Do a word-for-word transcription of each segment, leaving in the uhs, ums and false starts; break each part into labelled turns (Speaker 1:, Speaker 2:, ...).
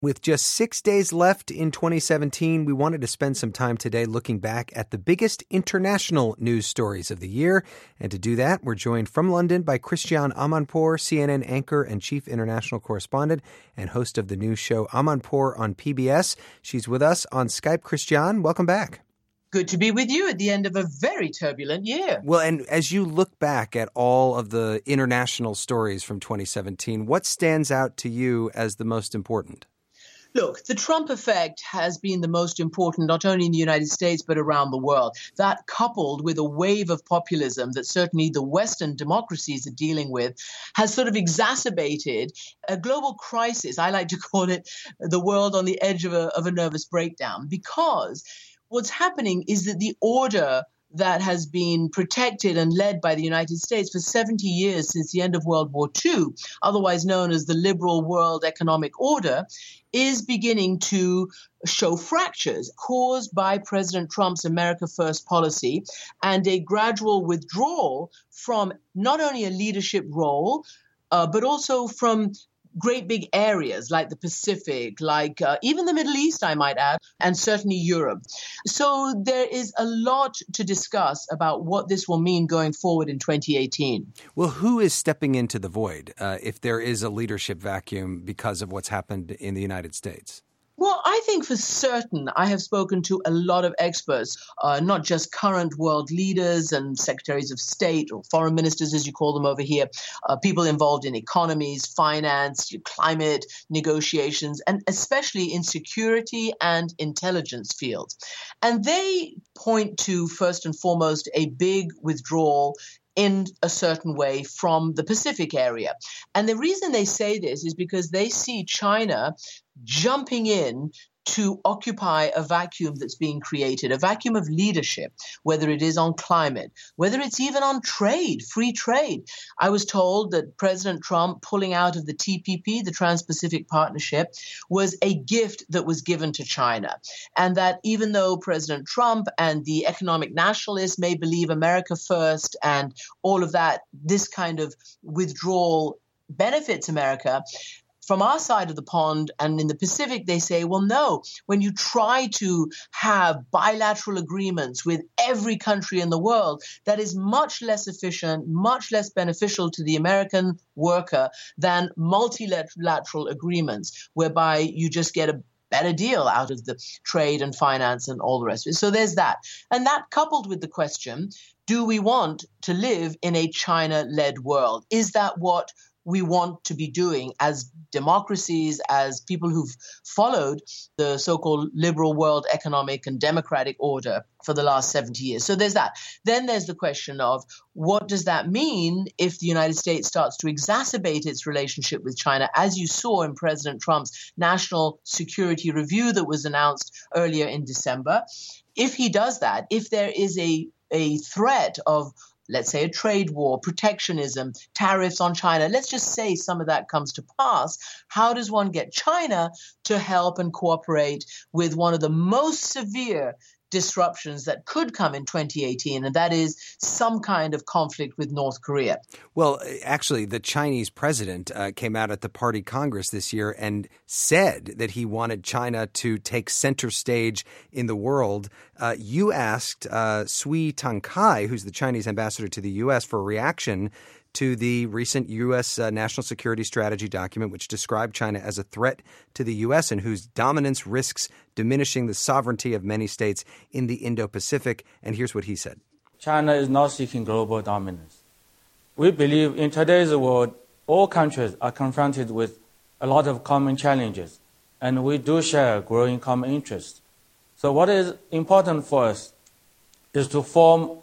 Speaker 1: With just six days left in twenty seventeen, we wanted to spend some time today looking back at the biggest international news stories of the year. And to do that, we're joined from London by Christiane Amanpour, C N N anchor and chief international correspondent and host of the news show Amanpour on P B S. She's with us on Skype. Christiane, welcome back.
Speaker 2: Good to be with you at the end of a very turbulent year.
Speaker 1: Well, and as you look back at all of the international stories from twenty seventeen, what stands out to you as the most important?
Speaker 2: Look, the Trump effect has been the most important, not only in the United States, but around the world. That, coupled with a wave of populism that certainly the Western democracies are dealing with, has sort of exacerbated a global crisis. I like to call it the world on the edge of a, of a nervous breakdown, because what's happening is that the order that has been protected and led by the United States for seventy years since the end of World War Two, otherwise known as the liberal world economic order, is beginning to show fractures caused by President Trump's America First policy and a gradual withdrawal from not only a leadership role, uh, but also from great big areas like the Pacific, like uh, even the Middle East, I might add, and certainly Europe. So there is a lot to discuss about what this will mean going forward in twenty eighteen.
Speaker 1: Well, who is stepping into the void uh, if there is a leadership vacuum because of what's happened in the United States?
Speaker 2: Well, I think for certain, I have spoken to a lot of experts, uh, not just current world leaders and secretaries of state or foreign ministers, as you call them over here, uh, people involved in economies, finance, climate negotiations, and especially in security and intelligence fields. And they point to, first and foremost, a big withdrawal in a certain way from the Pacific area. And the reason they say this is because they see China jumping in to occupy a vacuum that's being created, a vacuum of leadership, whether it is on climate, whether it's even on trade, free trade. I was told that President Trump pulling out of the T P P, the Trans-Pacific Partnership, was a gift that was given to China. And that even though President Trump and the economic nationalists may believe America first and all of that, this kind of withdrawal benefits America, from our side of the pond and in the Pacific, they say, well, no, when you try to have bilateral agreements with every country in the world, that is much less efficient, much less beneficial to the American worker than multilateral agreements, whereby you just get a better deal out of the trade and finance and all the rest of it. So there's that. And that coupled with the question, do we want to live in a China-led world? Is that what we want to be doing as democracies, as people who've followed the so-called liberal world economic and democratic order for the last seventy years. So there's that. Then there's the question of what does that mean if the United States starts to exacerbate its relationship with China, as you saw in President Trump's National Security Review that was announced earlier in December. If he does that, if there is a, a threat of, let's say, a trade war, protectionism, tariffs on China, let's just say some of that comes to pass, how does one get China to help and cooperate with one of the most severe disruptions that could come in twenty eighteen, and that is some kind of conflict with North Korea?
Speaker 1: Well, actually, the Chinese president uh, came out at the Party Congress this year and said that he wanted China to take center stage in the world. Uh, you asked uh, Sui Tangkai, who's the Chinese ambassador to the U S, for a reaction to the recent U S uh, national security strategy document, which described China as a threat to the U S and whose dominance risks diminishing the sovereignty of many states in the Indo-Pacific. And here's what he said.
Speaker 3: China is not seeking global dominance. We believe in today's world, all countries are confronted with a lot of common challenges, and we do share growing common interests. So what is important for us is to form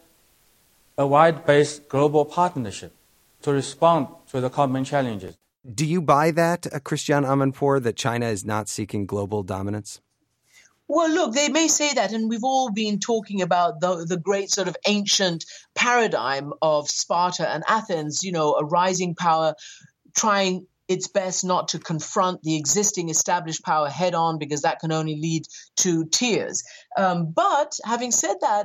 Speaker 3: a wide-based global partnership to respond to the common challenges.
Speaker 1: Do you buy that, uh, Christiane Amanpour, that China is not seeking global dominance?
Speaker 2: Well, look, they may say that, and we've all been talking about the, the great sort of ancient paradigm of Sparta and Athens, you know, a rising power trying its best not to confront the existing established power head on, because that can only lead to tears. Um, but having said that,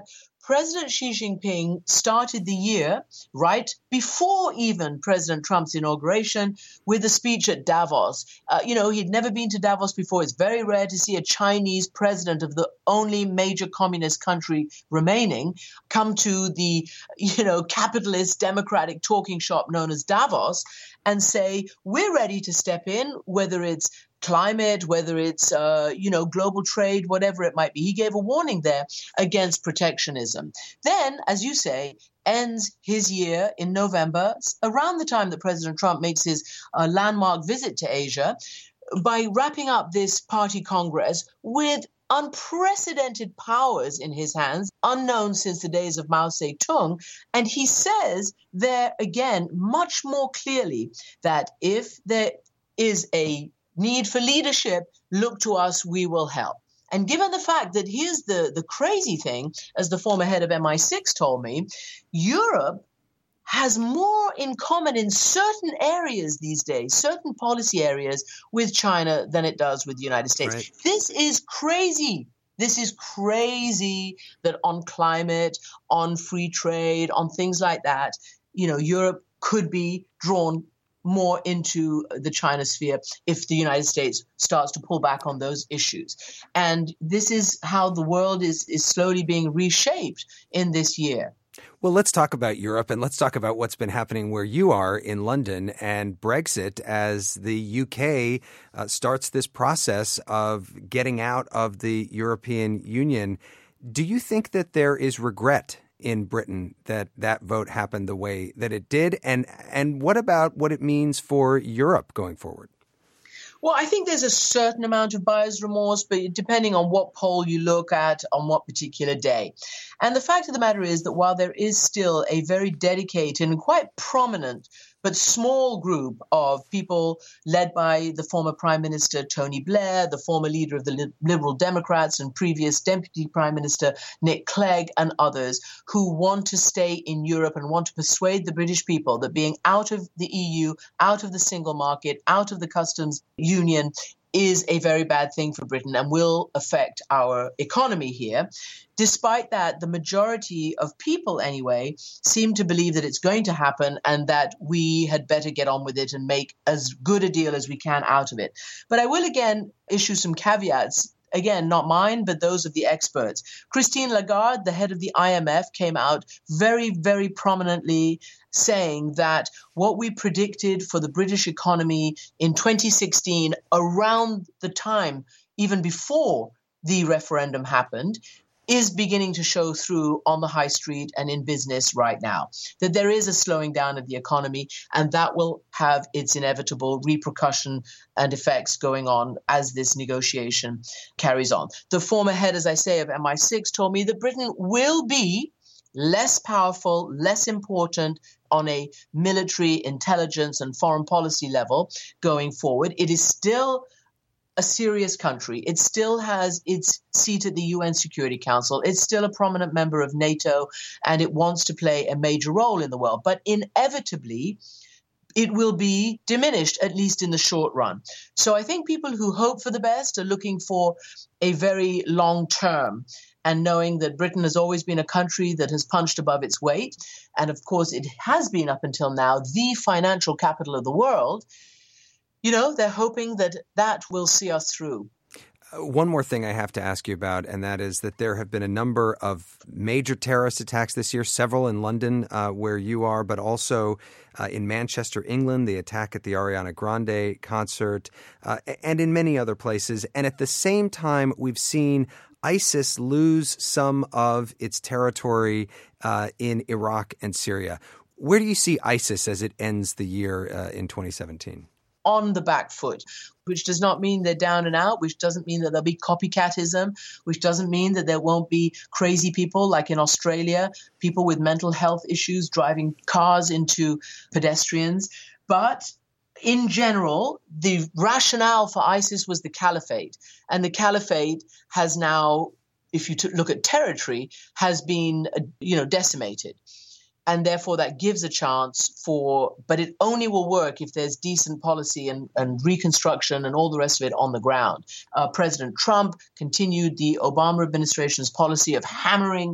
Speaker 2: President Xi Jinping started the year right before even President Trump's inauguration with a speech at Davos. Uh, you know, he'd never been to Davos before. It's very rare to see a Chinese president of the only major communist country remaining come to the, you know, capitalist democratic talking shop known as Davos and say, we're ready to step in, whether it's climate, whether it's, uh, you know, global trade, whatever it might be. He gave a warning there against protectionism. Then, as you say, ends his year in November, around the time that President Trump makes his uh, landmark visit to Asia, by wrapping up this party congress with unprecedented powers in his hands, unknown since the days of Mao Zedong. And he says there again, much more clearly, that if there is a need for leadership, look to us, we will help. And given the fact that here's the, the crazy thing, as the former head of M I six told me, Europe has more in common in certain areas these days, certain policy areas with China than it does with the United States. Right. This is crazy. This is crazy that on climate, on free trade, on things like that, you know, Europe could be drawn more into the China sphere if the United States starts to pull back on those issues. And this is how the world is, is slowly being reshaped in this year.
Speaker 1: Well, let's talk about Europe, and let's talk about what's been happening where you are in London and Brexit as the U K uh, starts this process of getting out of the European Union. Do you think that there is regret in Britain that that vote happened the way that it did? And and what about what it means for Europe going forward?
Speaker 2: Well, I think there's a certain amount of buyer's remorse, but depending on what poll you look at on what particular day. And the fact of the matter is that while there is still a very dedicated and quite prominent but small group of people led by the former Prime Minister Tony Blair, the former leader of the Liberal Democrats and previous Deputy Prime Minister Nick Clegg and others who want to stay in Europe and want to persuade the British people that being out of the E U, out of the single market, out of the customs union is a very bad thing for Britain and will affect our economy here. Despite that, the majority of people, anyway, seem to believe that it's going to happen and that we had better get on with it and make as good a deal as we can out of it. But I will again issue some caveats. Again, not mine, but those of the experts. Christine Lagarde, the head of the I M F, came out very, very prominently saying that what we predicted for the British economy in twenty sixteen, around the time, even before the referendum happened, is beginning to show through on the high street and in business right now, that there is a slowing down of the economy, and that will have its inevitable repercussion and effects going on as this negotiation carries on. The former head, as I say, of M I six told me that Britain will be less powerful, less important on a military, intelligence, and foreign policy level going forward. It is still a serious country. It still has its seat at the U N Security Council. It's still a prominent member of NATO, and it wants to play a major role in the world. But inevitably, it will be diminished, at least in the short run. So I think people who hope for the best are looking for a very long term, and knowing that Britain has always been a country that has punched above its weight. And of course, it has been up until now the financial capital of the world. You know, they're hoping that that will see us through.
Speaker 1: Uh, one more thing I have to ask you about, and that is that there have been a number of major terrorist attacks this year, several in London uh, where you are, but also uh, in Manchester, England, the attack at the Ariana Grande concert, uh, and in many other places. And at the same time, we've seen ISIS lose some of its territory uh, in Iraq and Syria. Where do you see ISIS as it ends the year uh, in twenty seventeen?
Speaker 2: On the back foot, which does not mean they're down and out, which doesn't mean that there'll be copycatism, which doesn't mean that there won't be crazy people like in Australia, people with mental health issues driving cars into pedestrians. But in general, the rationale for ISIS was the caliphate. And the caliphate has now, if you t- look at territory, has been, uh, you know, decimated. And therefore, that gives a chance for, but it only will work if there's decent policy and, and reconstruction and all the rest of it on the ground. Uh, President Trump continued the Obama administration's policy of hammering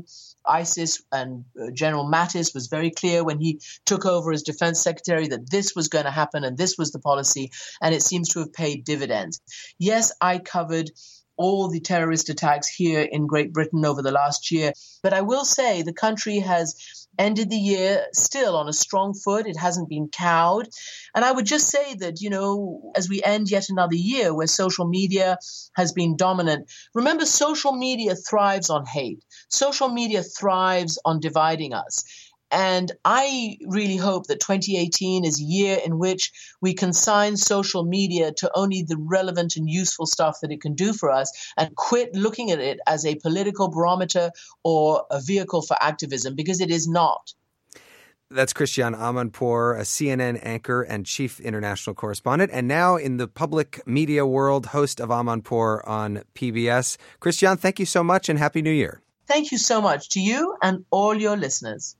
Speaker 2: ISIS, and uh, General Mattis was very clear when he took over as defense secretary that this was going to happen and this was the policy, and it seems to have paid dividends. Yes, I covered all the terrorist attacks here in Great Britain over the last year, but I will say the country has ended the year still on a strong foot. It hasn't been cowed. And I would just say that, you know, as we end yet another year where social media has been dominant, remember, social media thrives on hate. Social media thrives on dividing us. And I really hope that twenty eighteen is a year in which we consign social media to only the relevant and useful stuff that it can do for us, and quit looking at it as a political barometer or a vehicle for activism, because it is not.
Speaker 1: That's Christiane Amanpour, a C N N anchor and chief international correspondent, and now in the public media world, host of Amanpour on P B S. Christiane, thank you so much and Happy New Year.
Speaker 2: Thank you so much to you and all your listeners.